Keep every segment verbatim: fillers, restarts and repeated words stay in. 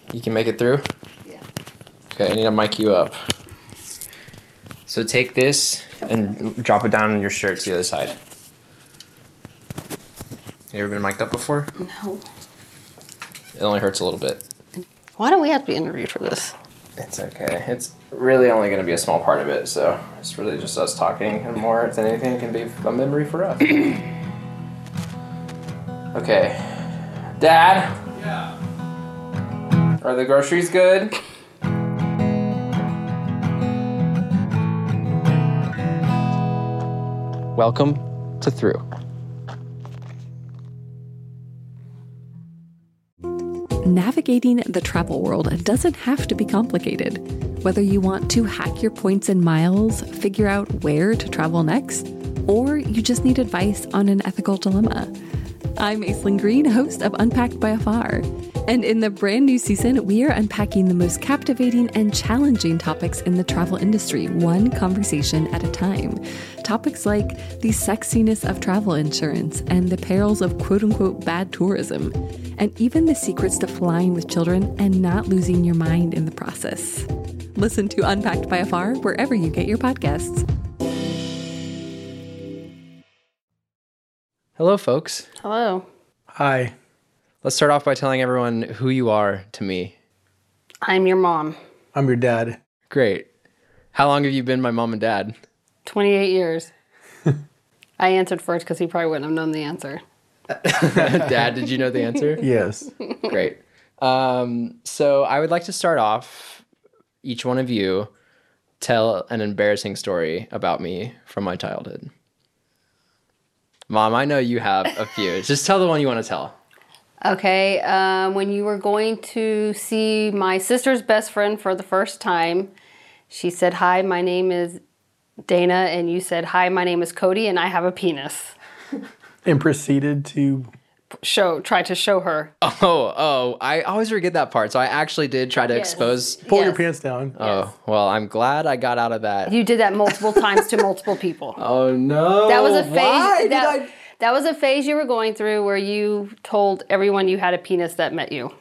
You can make it through? Yeah. Okay, I need to mic you up. So take this and drop it down on your shirt to the other side. You ever been mic'd up before? No. It only hurts a little bit. Why don't we have to be interviewed for this? It's okay. It's really only going to be a small part of it, so it's really just us talking, and more than anything, it can be a memory for us. Okay. Dad? Yeah. Are the groceries good? Welcome to Through. Navigating the travel world doesn't have to be complicated. Whether you want to hack your points and miles, figure out where to travel next, or you just need advice on an ethical dilemma. I'm Aislinn Green, host of Unpacked by Afar. And in the brand new season, we are unpacking the most captivating and challenging topics in the travel industry, one conversation at a time. Topics like the sexiness of travel insurance and the perils of quote-unquote bad tourism, and even the secrets to flying with children and not losing your mind in the process. Listen to Unpacked by Afar wherever you get your podcasts. Hello, folks. Hello. Hi. Let's start off by telling everyone who you are to me. I'm your mom. I'm your dad. Great. How long have you been my mom and dad? twenty-eight years. I answered first because he probably wouldn't have known the answer. Dad, did you know the answer? Yes. Great. Um, so I would like to start off, each one of you tell an embarrassing story about me from my childhood. Mom, I know you have a few. Just tell the one you want to tell. Okay, um, when you were going to see my sister's best friend for the first time, she said, "Hi, my name is Dana," and you said, "Hi, my name is Cody, and I have a penis." And proceeded to... Show, try to show her. Oh, oh, I always forget that part. So I actually did try to Yes. expose. Pull your Yes. pants down. Oh, well, I'm glad I got out of that. You did that multiple times to multiple people. Oh, no. That was a phase. Why did that, I... that was a phase you were going through where you told everyone you had a penis that met you.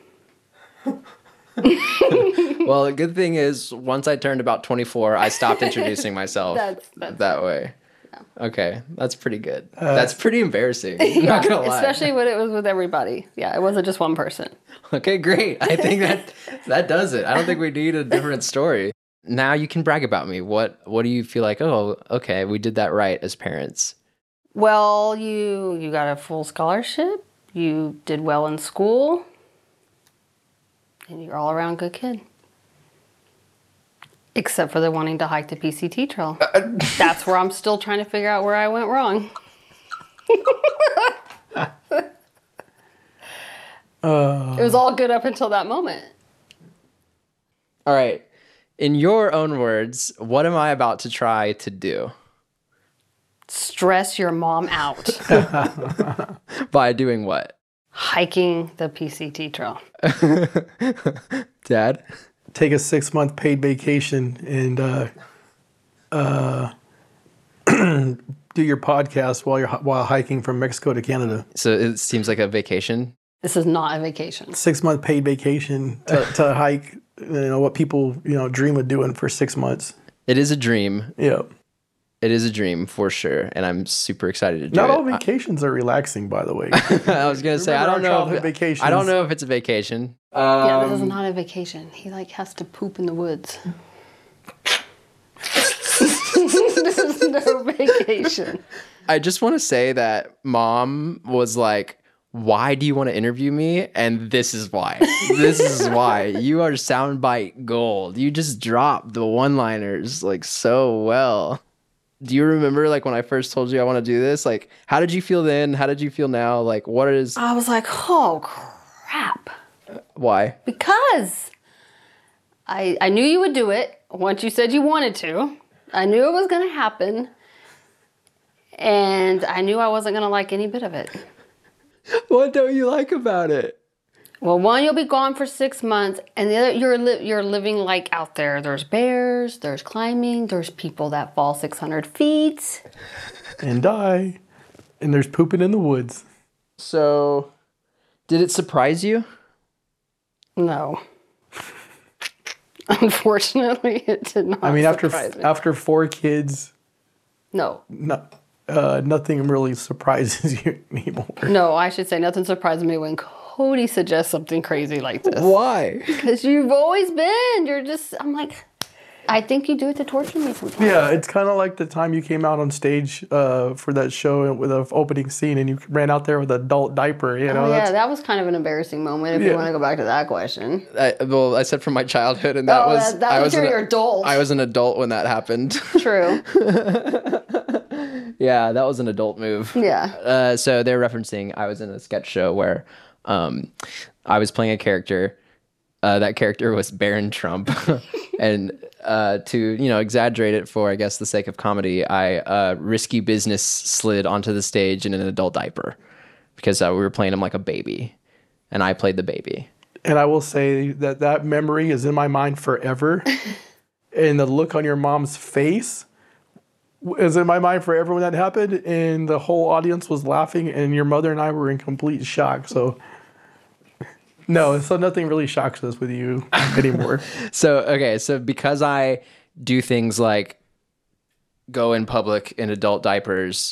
Well, the good thing is, once I turned about twenty-four, I stopped introducing myself That's- that's- that way. Okay, that's pretty good. that's pretty embarrassing. I'm not gonna lie. Especially when it was with everybody. Yeah, it wasn't just one person. Okay, great. I think that that does it. I don't think we need a different story. Now you can brag about me. What What do you feel like? Oh, okay, we did that right as parents. Well, you you got a full scholarship. You did well in school. And you're all around good kid. Except for the wanting to hike the P C T trail. That's where I'm still trying to figure out where I went wrong. Uh, It was all good up until that moment. All right. In your own words, what am I about to try to do? Stress your mom out. By doing what? Hiking the P C T trail. Dad? take a six-month paid vacation and uh, uh, do your podcast while you're while hiking from Mexico to Canada. So it seems like a vacation. This is not a vacation. Six-month paid vacation to, to hike. You know what people you know dream of doing for six months. It is a dream. Yeah. It is a dream for sure, and I'm super excited to do Not it. all vacations are relaxing, by the way. I was gonna say I Remember don't our know. childhood If, vacations? I don't know if it's a vacation. Yeah, Um, this is not a vacation. He like has to poop in the woods. This is no vacation. I just want to say that Mom was like, "Why do you want to interview me?" And this is why. This is why. You are soundbite gold. You just drop the one-liners like so well. Do you remember like when I first told you I want to do this? Like, how did you feel then? How did you feel now? Like, what is I was like, oh crap. why? Because I I knew you would do it once you said you wanted to. I knew it was going to happen. And I knew I wasn't going to like any bit of it. What don't you like about it? Well, one, you'll be gone for six months, and the other, you're li- you're living like out there. There's bears, there's climbing, there's people that fall six hundred feet. And die. And there's pooping in the woods. So, did it surprise you? No. Unfortunately, it did not. I mean, after surprise me. after four kids, no, no, uh, nothing really surprises you anymore. no, I should say nothing surprises me when Cody suggests something crazy like this. Why? Because you've always been. You're just. I'm like. I think you do it to torture me sometimes. Yeah, it's kind of like the time you came out on stage uh, for that show with an opening scene, and you ran out there with an adult diaper. You know, Oh, yeah, that's- that was kind of an embarrassing moment. If Yeah. you want to go back to that question. I, well, I said from my childhood, and that Oh, was that- that I was an- your adult. I was an adult when that happened. True. Yeah, that was an adult move. Yeah. Uh, so they're referencing I was in a sketch show where um, I was playing a character. Uh, that character was Baron Trump, and uh, to you know exaggerate it for I guess the sake of comedy, I uh, risky business slid onto the stage in an adult diaper because uh, we were playing him like a baby, and I played the baby. And I will say that that memory is in my mind forever. And the look on your mom's face is in my mind forever when that happened. And the whole audience was laughing, and your mother and I were in complete shock. So, no, so nothing really shocks us with you anymore. So okay, so because I do things like go in public in adult diapers,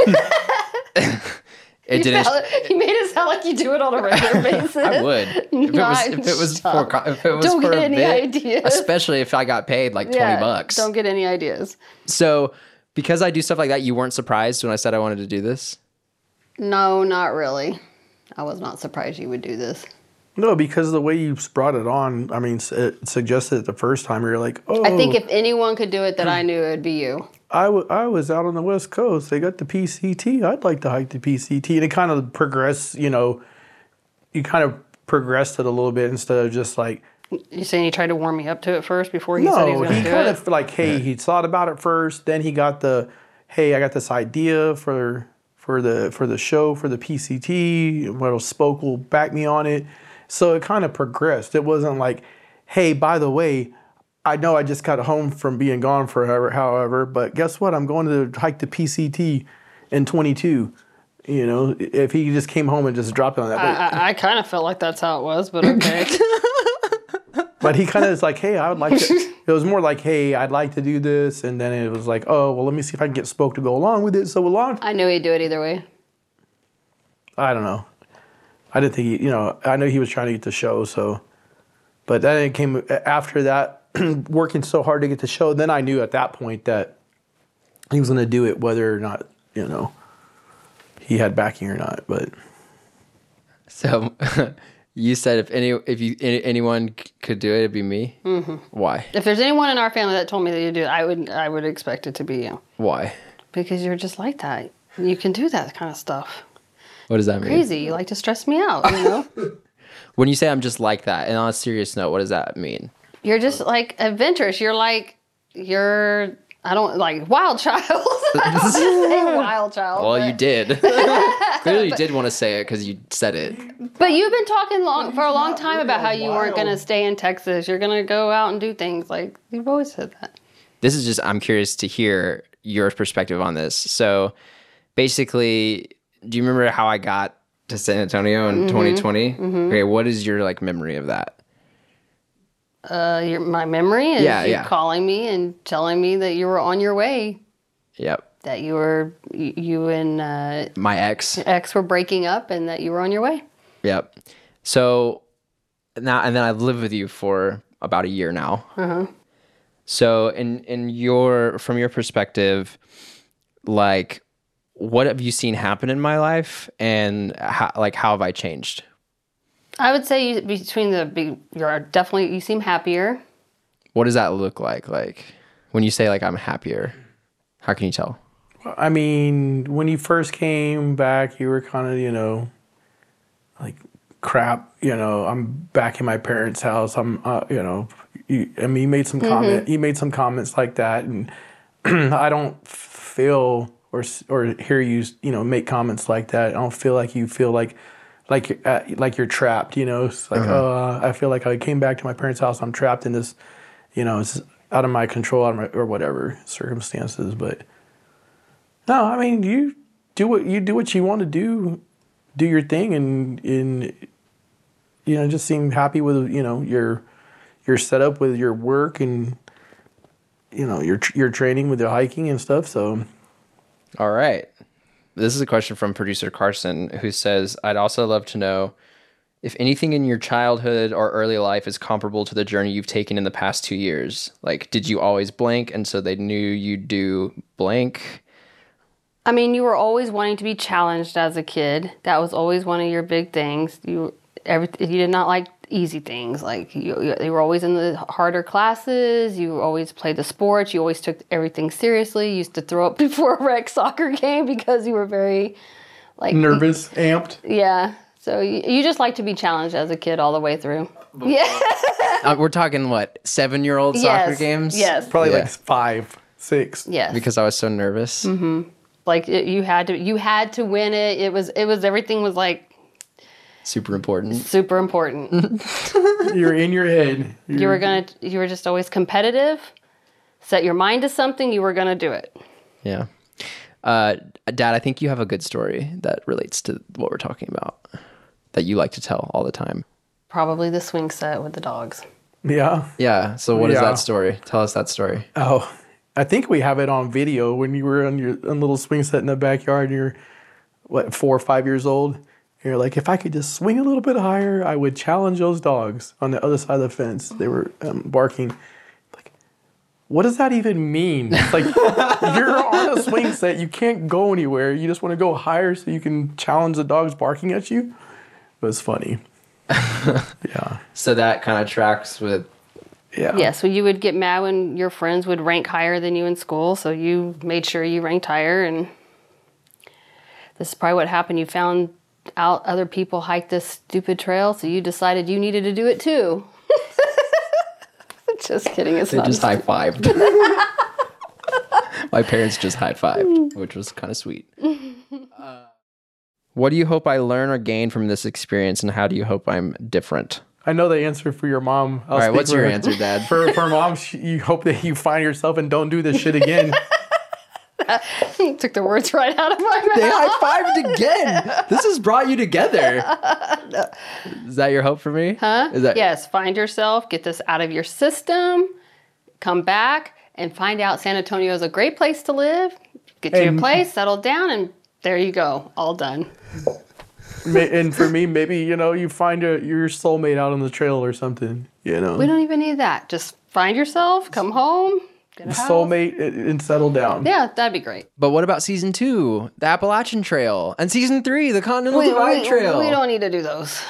it You, didn't. sound- you made it sound like you do it on a regular basis. I would if it was if it was for Stop. co- if it was Don't for get a any bit, ideas. especially if I got paid like twenty Yeah, bucks. Don't get any ideas. So because I do stuff like that, you weren't surprised when I said I wanted to do this. No, not really. I was not surprised you would do this. No, because the way you brought it on, I mean, it suggested it the first time, you're like, oh. I think if anyone could do it that I knew, it would be you. I, w- I was out on the West Coast. They got the P C T. I'd like to hike the P C T. And it kind of progressed, you know, you kind of progressed it a little bit instead of just like, You saying he tried to warm me up to it first before he said he no, was going he to do kind it? of like, hey, he thought about it first. Then he got the, hey, I got this idea for for the for the show, for the P C T. What spoke will back me on it. So it kind of progressed. It wasn't like, hey, by the way, I know I just got home from being gone forever, however, but guess what? I'm going to hike the P C T in twenty-two. You know, if he just came home and just dropped it on that. But, I, I kind of felt like that's how it was, but okay. but he kind of is like, hey, I would like to. It was more like, hey, I'd like to do this. And then it was like, oh, well, let me see if I can get Spoke to go along with it. So along, I knew he'd do it either way. I don't know. I didn't think he, you know, I know he was trying to get the show. So, but then it came after that, working so hard to get the show. Then I knew at that point that he was going to do it, whether or not, you know, he had backing or not. But So you said if any if you any, anyone c- could do it, it'd be me. Mm-hmm. Why? If there's anyone in our family that told me that you do it, I would I would expect it to be you. Why? Because you're just like that. You can do that kind of stuff. What does that mean? Crazy. You like to stress me out, you know? When you say I'm just like that, and on a serious note, what does that mean? You're just like adventurous. You're like, you're, I don't, like, wild child. I don't say wild child. Well, but, you did. Clearly, you did want to say it because you said it. But you've been talking long for a long time about how you weren't going to stay in Texas. You're going to go out and do things. Like, you've always said that. This is just, I'm curious to hear your perspective on this. So basically, do you remember how I got to San Antonio in twenty twenty? Okay, what is your like memory of that? Uh, your, my memory is Yeah, you yeah. calling me and telling me that you were on your way, Yep. that you were, you you and uh, My ex. ex were breaking up and that you were on your way. Yep. So now, and then I've lived with you for about a year now. Uh-huh. So in in your from your perspective, like, what have you seen happen in my life, and how, like how have I changed? I would say you, between the, be- you're definitely, you seem happier. What does that look like? Like when you say like I'm happier, how can you tell? I mean, when you first came back, you were kind of, you know, like, crap, you know, I'm back in my parents' house. I'm, uh, you know, you, I mean, you made some comment, you made some comments like that, and I don't feel or or hear you, you know, make comments like that. I don't feel like you feel like like uh, like you're trapped. You know, it's like, oh, uh, I feel like I came back to my parents' house. I'm trapped in this, you know, it's out of my control, out of my, or whatever circumstances. But no, I mean, you do what you do what you want to do, do your thing, and in you know, just seem happy with, you know, your you're set up with your work and you know your your training with your hiking and stuff. So, all right. This is a question from producer Carson, who says, "I'd also love to know if anything in your childhood or early life is comparable to the journey you've taken in the past two years. Like, did you always blank, and so they knew you'd do blank?" I mean, you were always wanting to be challenged as a kid. That was always one of your big things. You every you did not like easy things. Like you, you, you were always in the harder classes. You always played the sports. You always took everything seriously. You used to throw up before a rec soccer game because you were very like nervous, amped. Yeah. So you, you just like to be challenged as a kid all the way through. Yeah. uh, we're talking what, seven-year-old soccer yes. games? Yes. Probably Yeah. like five, six. Yes. Because I was so nervous. Mm-hmm. Like it, you had to, you had to win it. It was, it was everything was like super important. Super important. You're in your head. You're, you were gonna, you were just always competitive. Set your mind to something, you were gonna do it. Yeah. Uh, Dad, I think you have a good story that relates to what we're talking about that you like to tell all the time. Probably the swing set with the dogs. Yeah. Yeah. So what is Yeah. that story? Tell us that story. Oh, I think we have it on video when you were on your on little swing set in the backyard. You're, what, four or five years old? And you're like, if I could just swing a little bit higher, I would challenge those dogs on the other side of the fence. They were um, barking. Like, what does that even mean? It's like, you're on a swing set. You can't go anywhere. You just want to go higher so you can challenge the dogs barking at you. It was funny. Yeah. So that kind of tracks with... Yeah. Yeah, so you would get mad when your friends would rank higher than you in school, so you made sure you ranked higher, and this is probably what happened. You found out other people hiked this stupid trail, so you decided you needed to do it too. Just kidding, it's They not. just high-fived. My parents just high-fived, which was kind of sweet. Uh, what do you hope I learn or gain from this experience, and how do you hope I'm different? I know the answer for your mom. I'll All right, speak what's for your her. answer, Dad? For for mom, she, you hope that you find yourself and don't do this shit again. Took the words right out of my mouth. They high-fived again. This has brought you together. Is that your hope for me? Huh? Is that Yes, find yourself, get this out of your system, come back, and find out San Antonio is a great place to live. Get you And- a place, settle down, and there you go, all done. Ma- and for me, maybe you know you find a, your soulmate out on the trail or something. You know, We don't even need that. Just find yourself, come home, get a house. soulmate and, and settle down. Yeah, that'd be great. But what about season two, the Appalachian Trail, and season three, the Continental We, Divide we- Trail? we don't need to do those.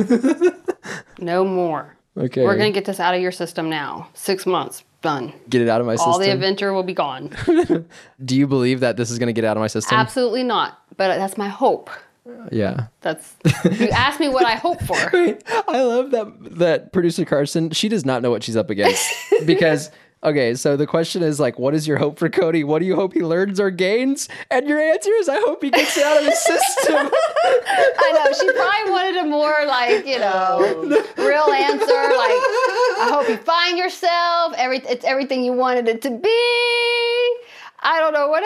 No more. Okay. We're going to get this out of your system now. Six months, done. get it out of my system. All the adventure will be gone. Do you believe that this is going to get out of my system? Absolutely not. But that's my hope. Yeah. That's you asked me what I hope for. I love that that producer Carson, she does not know what she's up against. Because, okay, so the question is like, what is your hope for Cody? What do you hope he learns or gains? And your answer is, I hope he gets it out of his system. I know she probably wanted a more like you know real answer. Like I hope you find yourself. Every it's everything you wanted it to be. I don't know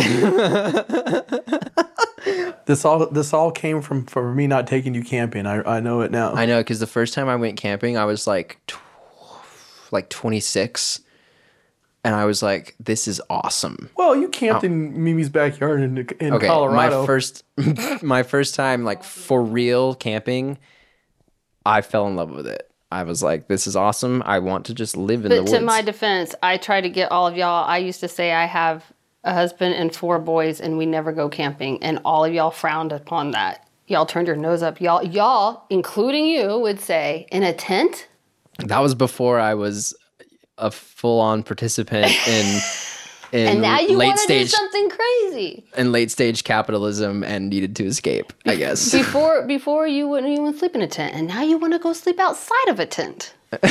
what else. This all this all came from for me not taking you camping. I I know it now. I know, because the first time I went camping, I was like, tw- like twenty-six. And I was like, this is awesome. Well, you camped in Mimi's backyard in in Okay, Colorado. my first my first time like for real camping, I fell in love with it. I was like, this is awesome. I want to just live in the But woods. to my defense, I try to get all of y'all. I used to say I have a husband and four boys, and we never go camping, and all of y'all frowned upon that. Y'all turned your nose up. Y'all, y'all, including you, would say, in a tent? That was before I was a full-on participant in in And now you late want to do stage something crazy. in late stage capitalism and needed to escape, I guess. Before before you wouldn't even sleep in a tent, and now you want to go sleep outside of a tent.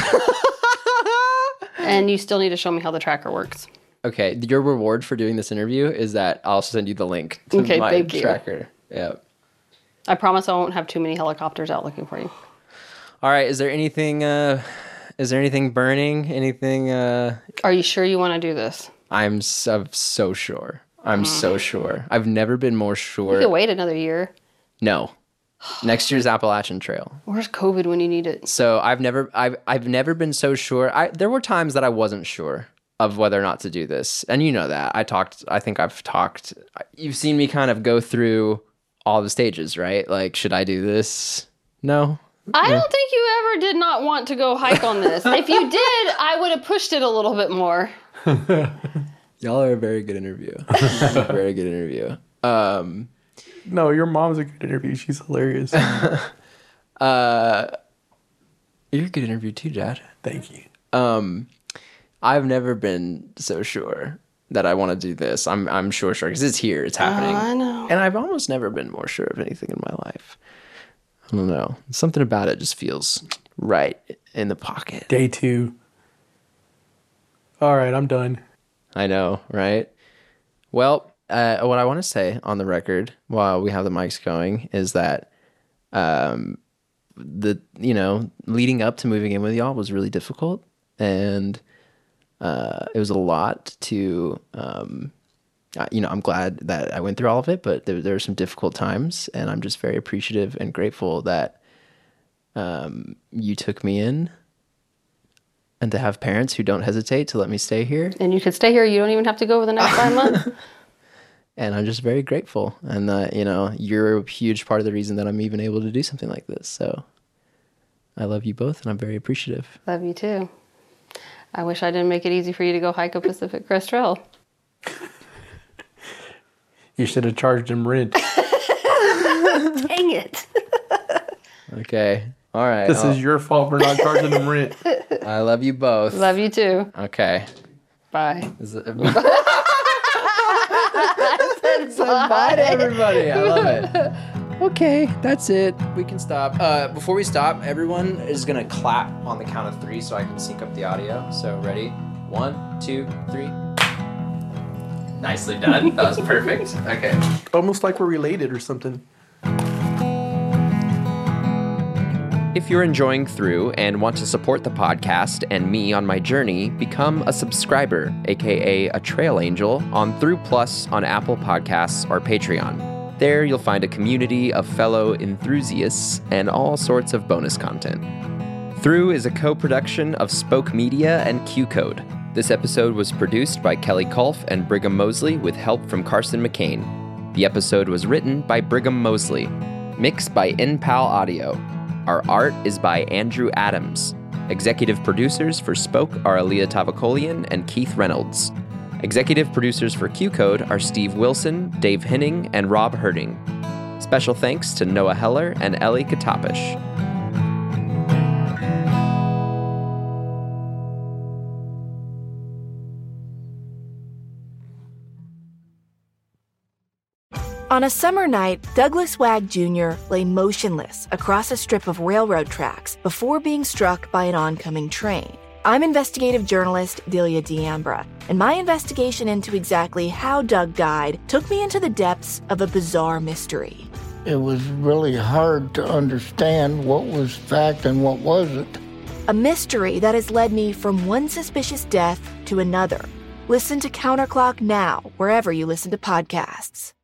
And you still need to show me how the tracker works. Okay, your reward for doing this interview is that I'll send you the link to Okay, my thank you. tracker. Yeah. I promise I won't have too many helicopters out looking for you. All right, is there anything uh is there anything burning? Anything uh Are you sure you want to do this? I'm so, so sure. I'm so sure. I've never been more You sure. can wait another year. No. Next year's Appalachian Trail. Where's COVID when you need it? So I've never, I've, I've never been so sure. I there were times that I wasn't sure of whether or not to do this, and you know that. I talked. I think I've talked. You've seen me kind of go through all the stages, right? Like, should I do this? No. I don't think you ever did not want to go hike on this. If you did, I would have pushed it a little bit more. Y'all are a very good interview. a very good interview. Um, no, your mom's a good interview. She's hilarious. uh, you're a good interview too, Dad. Thank you. Um, I've never been so sure that I want to do this. I'm I'm sure, sure, because it's here, it's happening. Oh, I know. And I've almost never been more sure of anything in my life. I don't know. Something about it just feels right in the pocket. Day two. All right, I'm done. I know, right? Well, uh, what I want to say on the record while we have the mics going is that um, the you know leading up to moving in with y'all was really difficult, and uh, it was a lot to. Um, You know, I'm glad that I went through all of it, but there, there were some difficult times, and I'm just very appreciative and grateful that um, you took me in, and to have parents who don't hesitate to let me stay here. And you could stay here. You don't even have to go for the next five months. And I'm just very grateful, and that you know you're a huge part of the reason that I'm even able to do something like this. So I love you both, and I'm very appreciative. Love you too. I wish I didn't make it easy for you to go hike a Pacific Crest Trail. You should have charged him rent. Dang it. Okay. All right. This I'll, is your fault for not charging him rent. I love you both. Love you too. Okay. Bye. Is it, bye to everybody. I love it. Okay, that's it. We can stop. Uh, before we stop, everyone is going to clap on the count of three so I can sync up the audio. So ready? One, two, three. Nicely done. That was perfect. Okay. Almost like we're related or something. If you're enjoying Through and want to support the podcast and me on my journey, become a subscriber, aka a trail angel, on Through Plus on Apple Podcasts or Patreon. There you'll find a community of fellow enthusiasts and all sorts of bonus content. Through is a co-production of Spoke Media and Q Code. This episode was produced by Kelly Kulf and Brigham Mosley with help from Carson McCain. The episode was written by Brigham Mosley. Mixed by N P A L Audio. Our art is by Andrew Adams. Executive producers for Spoke are Aaliyah Tavakolian and Keith Reynolds. Executive producers for Q Code are Steve Wilson, Dave Henning, and Rob Herding. Special thanks to Noah Heller and Ellie Katapish. On a summer night, Douglas Wag Junior lay motionless across a strip of railroad tracks before being struck by an oncoming train. I'm investigative journalist Delia D'Ambra, and my investigation into exactly how Doug died took me into the depths of a bizarre mystery. It was really hard to understand what was fact and what wasn't. A mystery that has led me from one suspicious death to another. Listen to Counterclock now, wherever you listen to podcasts.